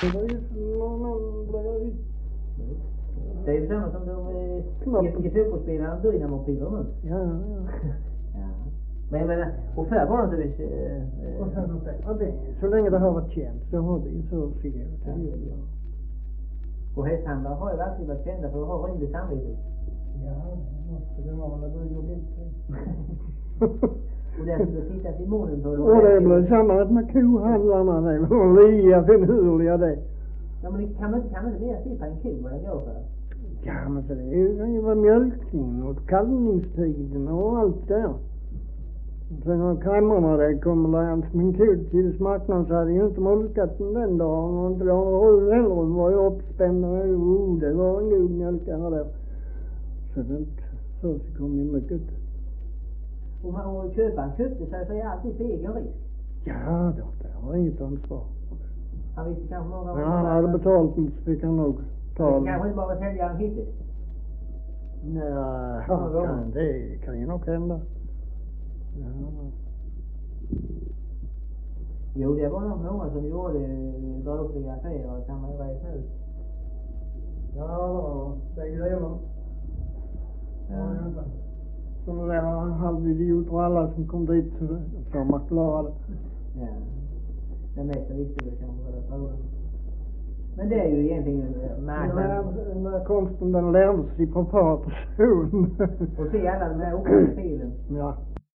Det är ju samma som de i fotbollsspelaren Dynamo-piller nu. Ja. Ja. Men jag menar, och förr var det inte Så länge det har varit känt så har det ju så fungerat. Ja. Och hästhandlare har ju verkligen varit kända för att ha rimligt samvete. Ja, det måste det vara när du går in. Och den skulle tittat i munnen på dem. Och det blir samma med kohandlarna. Det var lia finurliga det. Ja, men kan man inte mer se på en ko vad den går för? Ja, men så det kan ju vara mjölkning och kallningstiden och allt där. Sen har krämmarna det kommer där min kul marknaden så hade ju inte mjölkat den dagen och inte heller var ju uppspända. Det var en god mjölkare där. Så kom ju mycket. Och köparen köpte sig alltid för egen risk. Ja, det var inget ansvar. Han visste kanske många gånger. Ja, han hade betalt den så fick han nog ta den. Kanske inte bara sälja han hittet. Nej, det kan ju nog hända. Ja. Jo, det var nog många som gjorde drogliga affärer, kan man ju räkna ut. Ja, det är grejer. Ja. Så det där halvidioter och alla som kom dit så man klarade. Ja. Den mesta visste väl kanske vad det var frågan. Men det är ju egentligen marknaden. Den där konsten den lärdes i på far person. Och se alla de här olika filen. Ja.